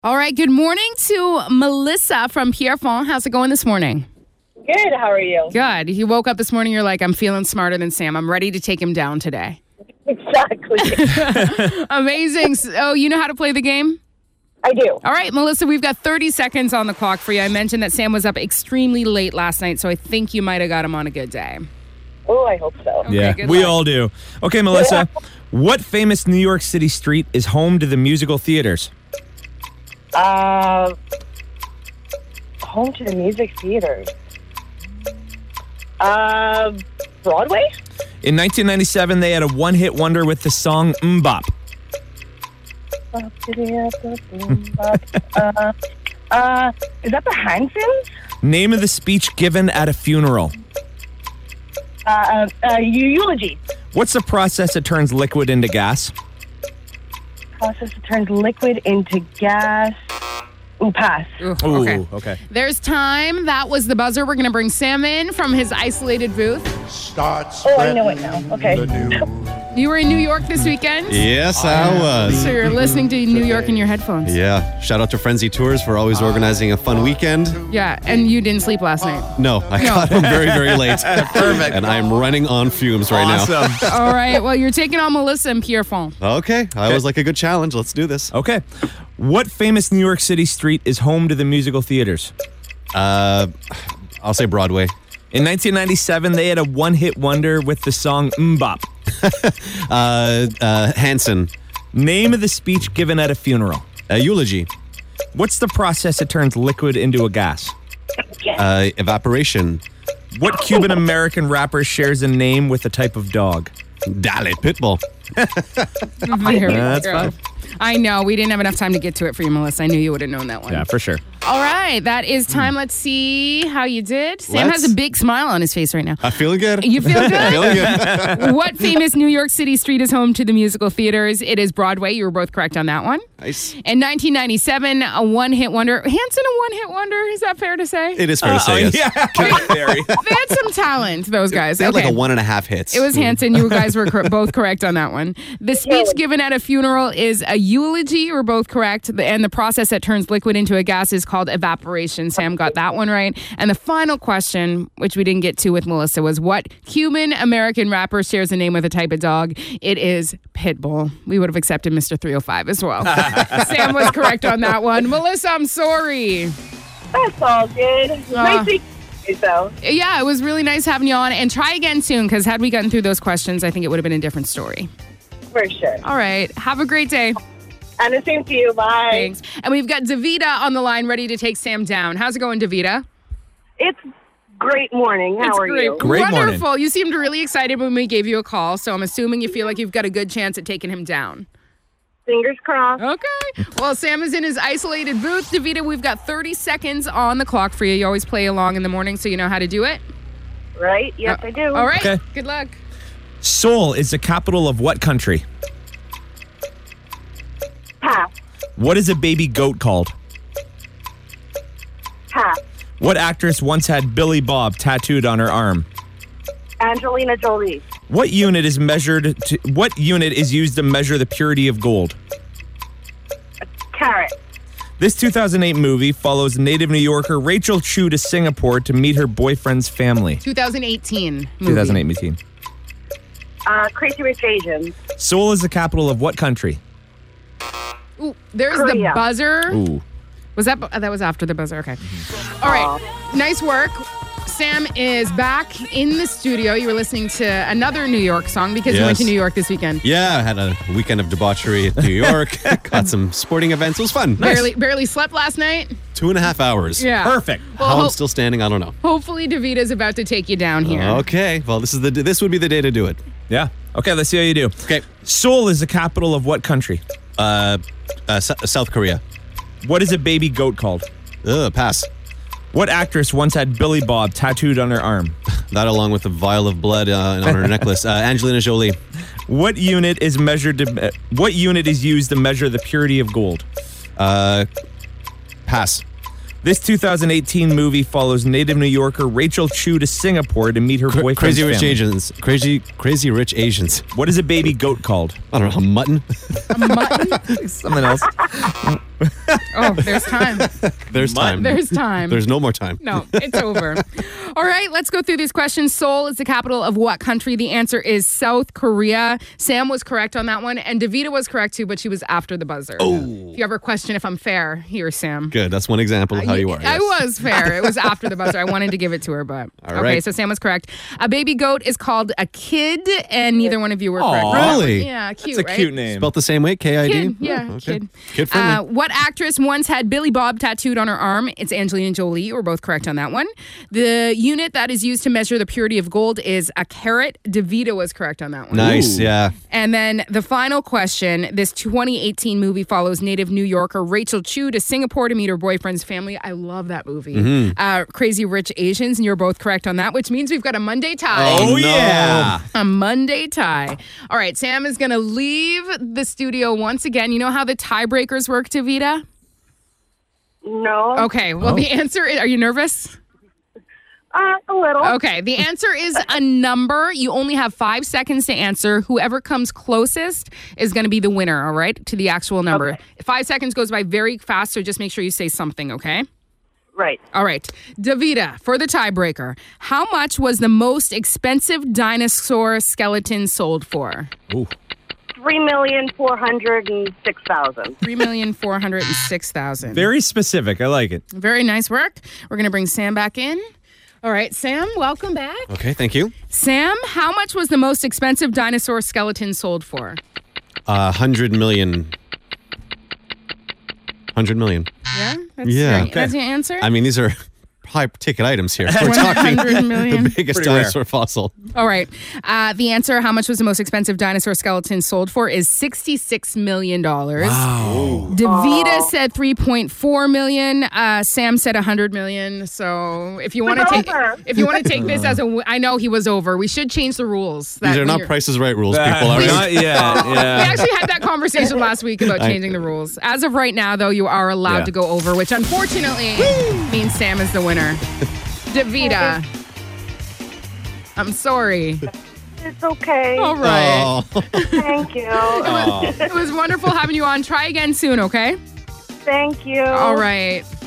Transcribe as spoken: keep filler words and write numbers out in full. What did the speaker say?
All right, good morning to Melissa from Pierrefonds. How's it going this morning? Good, how are you? Good. You woke up this morning, you're like, I'm feeling smarter than Sam. I'm ready to take him down today. Exactly. Amazing. Oh, you know how to play the game? I do. All right, Melissa, we've got thirty seconds on the clock for you. I mentioned that Sam was up extremely late last night, so I think you might have got him on a good day. Oh, I hope so. Okay, Yeah, good we luck. all do. Okay, Melissa, what famous New York City street is home to the musical theaters? Uh, home to the music theater. Uh, Broadway? In nineteen ninety-seven, they had a one-hit wonder with the song Mbop. uh, uh, is that the Hansons? Name of the speech given at a funeral. Uh, uh, uh, eulogy. What's the process that turns liquid into gas? Process that turns liquid into gas. Ooh, pass. Ooh, Ooh, okay. okay. There's time. That was the buzzer. We're going to bring Sam in from his isolated booth. Oh, I know it now. Okay. You were in New York this weekend? Yes, I was. So you're listening to New York in your headphones. Yeah. Shout out to Frenzy Tours for always organizing a fun weekend. Yeah, and you didn't sleep last night. No, I got home very, very late. Perfect. And I'm running on fumes right Awesome. All right, well, you're taking on Melissa and Pierrefonds. now. Okay. I was like a good challenge. Let's do this. Okay. What famous New York City street is home to the musical theaters? Uh, I'll say Broadway. In nineteen ninety-seven, they had a one-hit wonder with the song Mbop. Uh, uh, Hanson. Name of the speech given at a funeral. Uh, eulogy. What's the process that turns liquid into a gas? Uh, evaporation. What Cuban-American rapper shares a name with a type of dog? Dale Pitbull. Very That's good. fine. I know. We didn't have enough time to get to it for you, Melissa. I knew you would have known that one. Yeah, for sure. All right. That is time. Let's see how you did. Sam Let's. has a big smile on his face right now. I feel good. You feel good? Feeling good. What famous New York City street is home to the musical theaters? It is Broadway. You were both correct on that one. Nice. In nineteen ninety-seven, a one-hit wonder. Hanson, a one-hit wonder? Is that fair to say? It is fair to say yes. Yeah, very. They had some talent, those guys. They had Okay. like a one and a half hits. It was Hanson. You guys were cor- both correct on that one. The speech given at a funeral is a eulogy. You were both correct. The- And the process that turns liquid into a gas is called evaporation. Sam got that one right. And the final question, which we didn't get to with Melissa, was what Cuban-American rapper shares a name with a type of dog? It is Pitbull. We would have accepted Mister three oh five as well. Sam was correct on that one. Melissa, I'm sorry. That's all good. Nice to you, though. Yeah, it was really nice having you on. And try again soon, because had we gotten through those questions, I think it would have been a different story. For sure. All right. Have a great day. And the same to you. Bye. Thanks. And we've got Davida on the line ready to take Sam down. How's it going, Davida? It's great morning. How it's are great. you? Great morning. Wonderful. You seemed really excited when we gave you a call, so I'm assuming you feel like you've got a good chance at taking him down. Fingers crossed. Okay. Well, Sam is in his isolated booth. Davida, we've got thirty seconds on the clock for you. You always play along in the morning, so you know how to do it. Right? Yes, I do. All right. Okay. Good luck. Seoul is the capital of what country? Pass. What is a baby goat called? Pass. What actress once had Billy Bob tattooed on her arm? Angelina Jolie. What unit is measured to, what unit is used to measure the purity of gold? Carrot. This two thousand eight movie follows native New Yorker Rachel Chu to Singapore to meet her boyfriend's family. twenty eighteen movie. twenty eighteen. Uh, Crazy Rich Asians. Seoul is the capital of what country? Ooh, there's Korea. the buzzer. Ooh. Was that that was after the buzzer? Okay. All right. Nice work. Sam is back in the studio. You were listening to another New York song because you went to Yes. New York this weekend. Yeah, I had a weekend of debauchery at New York. Got some sporting events. It was fun. Barely barely slept last night. Two and a half hours. Yeah. Perfect. Well, How ho- I'm still standing, I don't know. hopefully Davita's about to take you down here. Okay. Well, this is the this would be the day to do it. Yeah. Okay, let's see how you do. Okay. Seoul is the capital of what country? Uh, uh S- South Korea. What is a baby goat called? Ugh, pass. What actress once had Billy Bob tattooed on her arm? That along with a vial of blood uh, on her necklace. Uh, Angelina Jolie. What unit is measured to uh, what unit is used to measure the purity of gold? Uh, pass. This two thousand eighteen movie follows native New Yorker Rachel Chu to Singapore to meet her Cra- boyfriend's crazy Rich family. Asians. Crazy, crazy Rich Asians. What is a baby goat called? I don't know, mutton? A mutton? Something else. Oh, there's time. There's time. There's time. There's no more time. No, it's over. All right, let's go through these questions. Seoul is the capital of what country? The answer is South Korea. Sam was correct on that one, and Davida was correct too, but she was after the buzzer. Oh. If you ever question if I'm fair, here's Sam. Good. That's one example of how you are. I yes. was fair. It was after the buzzer. I wanted to give it to her, but All okay. right. So Sam was correct. A baby goat is called a kid, and neither one of you were correct. Aw. Really? Yeah, cute. It's a right? cute name. Spelt the same way, K I D? Kid, yeah, Oh, okay. kid. Kid friendly. Uh, what actress once had Billy Bob tattooed on her arm? It's Angelina Jolie. We're both correct on that one. The unit that is used to measure the purity of gold is a carat. Davida was correct on that one. Nice, Ooh. yeah. And then the final question, this twenty eighteen movie follows native New Yorker Rachel Chu to Singapore to meet her boyfriend's family. I love that movie. Mm-hmm. Uh, Crazy Rich Asians, and you're both correct on that, which means we've got a Monday tie. Oh, no. yeah. A Monday tie. All right, Sam is going to leave the studio once again. You know how the tiebreakers work, Davida? No. Okay, well, the answer is, are you nervous? Uh, a little. Okay, the answer is a number. You only have five seconds to answer. Whoever comes closest is going to be the winner, all right, to the actual number. Okay. Five seconds goes by very fast, so just make sure you say something, okay? Right. All right. Davida, for the tiebreaker, how much was the most expensive dinosaur skeleton sold for? Ooh. Three million four hundred and six thousand. three million four hundred six thousand. Very specific. I like it. Very nice work. We're going to bring Sam back in. All right, Sam, welcome back. Okay, thank you. Sam, how much was the most expensive dinosaur skeleton sold for? Uh, hundred million. Hundred million. Yeah? That's Yeah. Your, Okay. That's your answer? I mean, these are high ticket items here. We're talking one hundred million. the biggest Pretty rare. dinosaur fossil. All right. Uh, the answer, how much was the most expensive dinosaur skeleton sold for, is sixty-six million dollars. Wow. Davida said three point four million dollars. Uh, Sam said one hundred million dollars. So if you want to take over. if you want to take this as a w- I know he was over. We should change the rules. that These are when not you're- Price is Right rules, Uh, people. All right? not yet. We Yeah. actually had that conversation last week about changing the rules. As of right now, though, you are allowed Yeah. to go over, which unfortunately means Sam is the winner. Davida, I'm sorry. It's okay. All right. Oh. Thank you. It was wonderful having you on. Try again soon, okay? Thank you. All right.